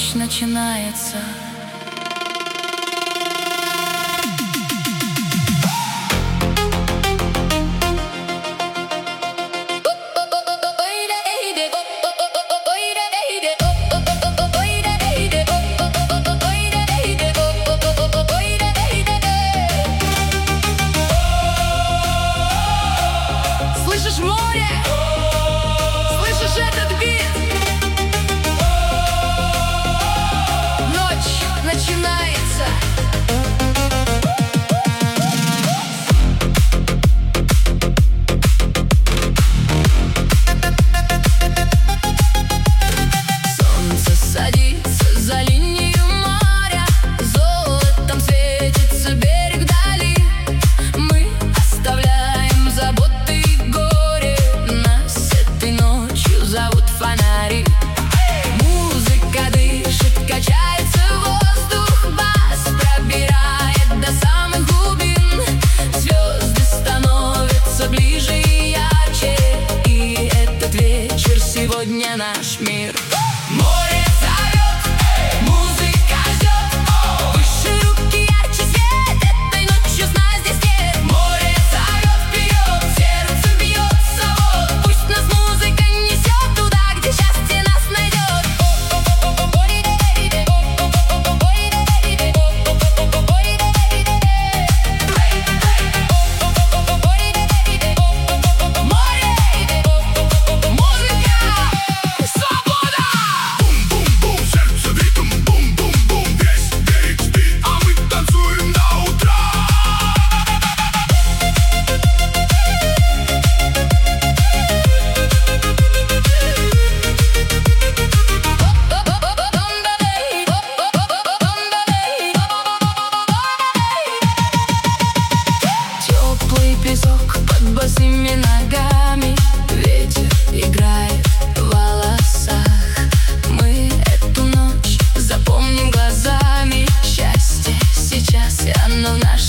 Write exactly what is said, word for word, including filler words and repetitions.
Ночь начинается. Слышишь море? Слышишь этот бит? Ночь начинается. Солнце садится за линию моря, золотом светится берег вдали. Мы оставляем заботы и горе, нас этой ночью зовут фонари. Музыка дышит, качается воздух, бас пробирает до самых глубин. Звезды становятся ближе и ярче, и этот вечер сегодня наш мир. Море зовет, музыка ждет, выше руки, ярче свет, этой ночью сна здесь нет. Море зовет вперед, сердце бьется, вот пусть нас музыка несет туда, где счастье нас найдет. Море, музыка, свобода! Бум-бум-бум, сердце в ритм, бум-бум-бум, весь берег спит, а мы танцуем до утра. Теплый песок под босыми ногами, ветер играет в волосах. Мы эту ночь запомним глазами. Счастье сейчас, и оно в наших